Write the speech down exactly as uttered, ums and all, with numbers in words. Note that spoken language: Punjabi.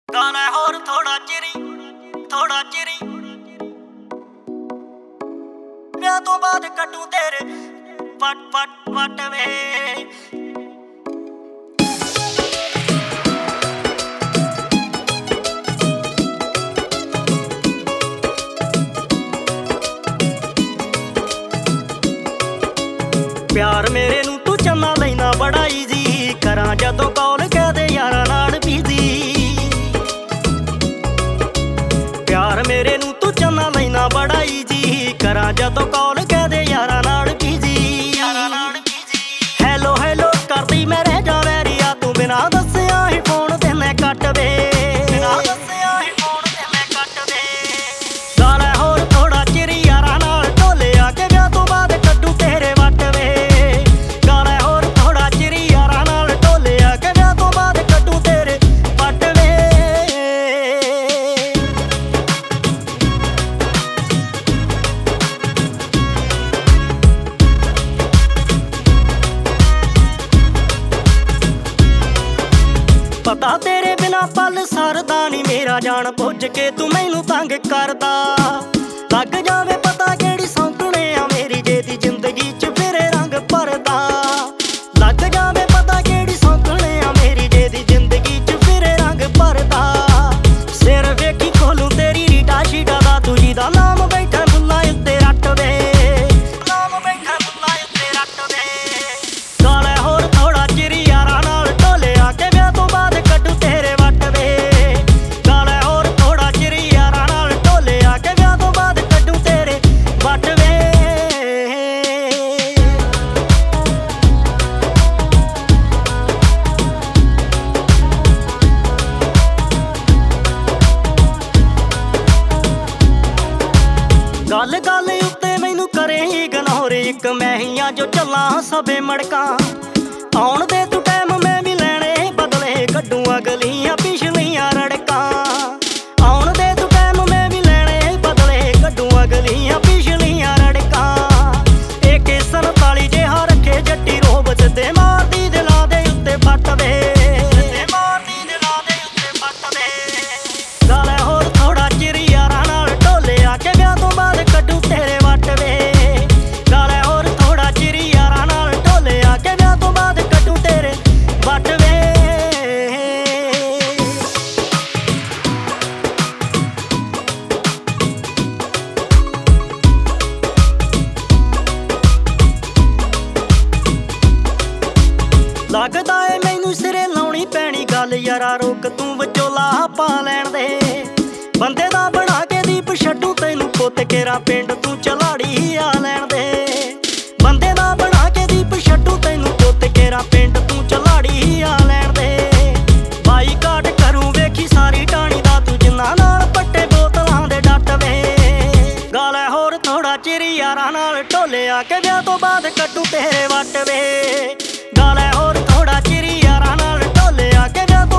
ਗਾਣਾ ਹੋਰ ਥੋੜਾ ਚਿਰੀ ਥੋੜਾ ਚਿਰੀ ਵਿਆਹ ਤੋਂ ਬਾਅਦ ਕੱਟੂ ਤੇਰੇ ਪਟ ਪਟ ਪਟ ਵੇ। ਪਿਆਰ ਮੇਰੇ ਨੂੰ ਤੂੰ ਚੰਨਾ ਲੈਣਾ ਬੜਾ ਈਜ਼ੀ, ਕਰਾਂ ਜਦੋਂ ਕਾਲ ਕਹਦੇ ਯਾਰਾਂ ਨਾਲ ਬੀਜ਼ੀ। ਪਿਆਰ ਮੇਰੇ ਨੂੰ ਤੂੰ ਚੰਨਾ ਲੈਣਾ ਬੜਾ ਈਜ਼ੀ, ਕਰਾਂ ਜਦੋਂ ਕਾਲ ਕਹਦੇ ਯਾਰਾਂ ਨਾਲ ਬੀਜ਼ੀ। ਹੈਲੋ ਹੈਲੋ ਕਰਦੀ ਮੈਂ ਰਹਿ ਜਾ ਵੈਰੀਆ, ਤੂੰ ਬਿਨਾ ਦੱਸਿਆ ਹੀ ਫੋਨ ਤੇ ਮੈਂ ਕੱਟ ਵੇ। ਬਿਨਾ ਦੱਸਿਆ ਹੀ ਫੋਨ ਤੇ ਮੈਂ ਕੱਟ ਵੇ। ਗਾਲਾਂ ਹੋਰ ਥੋੜਾ ਚਿਰੀ ਯਾਰਾਂ ਨਾਲ ਢੋਲਿਆ ਕੇ ਵਿਆਹ ਤੋਂ ਬਾਅਦ ਕੱਢੂ ਤੇਰੇ ਵੱਟ ਵੇ। ਗਾਲਾਂ ਹੋਰ ਥੋੜਾ ਚਿਰੀ ਯਾਰਾਂ ਨਾਲ ਢੋਲਿਆ ਕੇ ਵਿਆਹ ਤੋਂ ਬਾਅਦ ਕੱਢੂ ਤੇਰੇ ਵੱਟ ਵੇ। ਪਤਾ ਤੇਰੇ ਬਿਨਾ ਪਲ ਸਰਦਾ ਨੀ ਮੇਰਾ, ਜਾਣ ਪੁੱਛ ਕੇ ਤੂੰ ਮੈਨੂੰ ਤੰਗ ਕਰਦਾ। ਲੱਗ ਜਾਵੇ ਪਤਾ ਕਿਹੜੀ ਸੌਂਕਣੇ ਆ ਮੇਰੀ, ਜੇ ਦੀ ਜ਼ਿੰਦਗੀ ਚ ਫਿਰੇ ਰੰਗ ਭਰਦਾ। ਲੱਗ ਜਾਵੇ ਪਤਾ ਕਿਹੜੀ ਸੌਂਕਣੇ ਆ ਮੇਰੀ, ਜੇ ਦੀ ਜ਼ਿੰਦਗੀ ਚ ਫਿਰੇ ਰੰਗ ਭਰਦਾ। ਸਿਰ ਵੇਖੀ ਖੋਲੂ ਤੇਰੀ ਰੀਟਾ ਸ਼ੀਟਾ ਦਾ, ਤੂੰ ਜਿਹਦਾ ਨਾਮ ਬੈਠਾ ਫੁੱਲਾਂ ਉੱਤੇ ਰੱਟ ਵੇ। ਨਾਮ ਬੈਠਾ ਫੁੱਲਾਂ ਉੱਤੇ ਰੱਟ ਵੇ। ਗਾਲਾਂ ਹੋਰ ਥੋੜਾ ਚਿਰੀ ਯਾਰਾਂ ਨਾਲ ਢੋਲਿਆ ਕੇ ਵਿਆਹ ਤੋਂ ਬਾਅਦ ਕੱਢੂ ਤੇਰੇ ਵੱਟ ਵੇ। ਗਾਲਾਂ ਹੋਰ ਥੋੜਾ ਚਿਰੀ ਯਾਰਾਂ ਨਾਲ ਢੋਲਿਆ ਕੇ ਵਿਆਹ ਤੋਂ ਬਾਅਦ ਕੱਢੂ ਤੇਰੇ ਵੱਟ ਵੇ। ਗੱਲ ਗੱਲ ਉੱਤੇ ਮੈਨੂੰ ਕਰੇ ਇਗਨੋਰ, ਇੱਕ ਮੈਂ ਹੀ ਆ ਜੋ ਚੱਲਾਂ ਸਭੇ ਮੜਕਾਂ। ਆਉਣ ਦੇ ਤੂੰ ਟਾਈਮ ਮੈਂ ਵੀ ਲੈਣੇ ਬਦਲੇ, ਕੱਢੂ ਅਗਲੀਆਂ ਪਿਛਲੀਆਂ ਰੜਕਾਂ। ਆਉਣ ਦੇ ਤੂੰ ਟਾਈਮ ਮੈਂ ਵੀ ਲੈਣੇ ਬਦਲੇ, ਕੱਢੂ ਅਗਲੀਆਂ ਪਿਛਲੀਆਂ ਰੜਕਾਂ। ਇਹ ਕੇ ਸੰਤਾਲੀ ਜਿਹਾ ਰੱਖੇ ਜੱਟੀ ਰੋਬ, ਸਿੱਧੇ ਮਾਰਦੀ ਦਿਲਾਂ ਦੇ ਉੱਤੇ ਫੱਟ ਵੇ। ਸਿੱਧੇ ਮਾਰਦੀ ਦਿਲਾਂ ਦੇ ਉੱਤੇ ਫੱਟ ਵੇ। ਗਾਲਾਂ ਹੋਰ ਥੋੜਾ ਚਿਰੀ ਯਾਰਾਂ ਨਾਲ ਢੋਲਿਆ ਕੇ ਵਿਆਹ ਤੋਂ ਬਾਅਦ ਕੱਢੂ ਤੇਰੇ ਵੱਟ ਵੇ। ਗਾਲਾਂ ਹੋਰ ਥੋੜਾ ਚਿਰੀ ਯਾਰਾਂ ਨਾਲ ਢੋਲਿਆ ਕੇ ਵਿਆਹ ਤੋਂ ਬਾਅਦ ਕੱਢੂ ਤੇਰੇ ਵੱਟ ਵੇ। ਲੱਗਦਾ ਏ ਮੈਨੂੰ ਸਿਰੇ ਲਾਉਣੀ ਪੈਣੀ ਗੱਲ, ਯਾਰਾ ਰੋਕ ਤੂੰ ਵਿਚੋਲਾ ਪਾ ਲੈਣ ਦੇ। ਬੰਦੇ ਦਾ ਬਣਾ ਕੇ ਦੀਪ ਛੱਡੂ ਤੈਨੂੰ ਪੁੱਤ ਕੇਰਾ, ਪਿੰਡ ਤੂੰ ਚਲਾੜੀ ਆ ਲੈਣ ਦੇ। ਬੰਦੇ ਦਾ ਬਣਾ ਕੇ ਦੀਪ ਛੱਡੂ ਤੈਨੂੰ ਪੁੱਤ ਕੇਰਾ, ਪਿੰਡ ਤੂੰ ਚਲਾੜੀ ਆ ਲੈਣ ਦੇ। ਬਾਈ ਕਾਟ ਕਰੂ ਵੇਖੀ ਸਾਰੀ ਟਾਣੀ ਦਾ, ਤੂੰ ਜਿੰਨਾ ਨਾਲ ਪੱਟੇ ਬੋਤਲਾਂ ਦੇ ਡੱਟ ਵੇ। ਗਾਲਾਂ ਹੋਰ ਥੋੜਾ ਚਿਰੀ ਯਾਰਾਂ ਨਾਲ ਢੋਲਿਆ ਕੇ ਵਿਆਹ ਤੋਂ ਬਾਅਦ ਕੱਢੂ ਤੇਰੇ ਵੱਟ ਵੇ। ਗਾਲਾਂ ਹੋਰ ਥੋੜਾ ਚਿਰੀ ਯਾਰਾਂ ਨਾਲ ਢੋਲਿਆ ਕੇ ਵਿਆਹ ਤੋਂ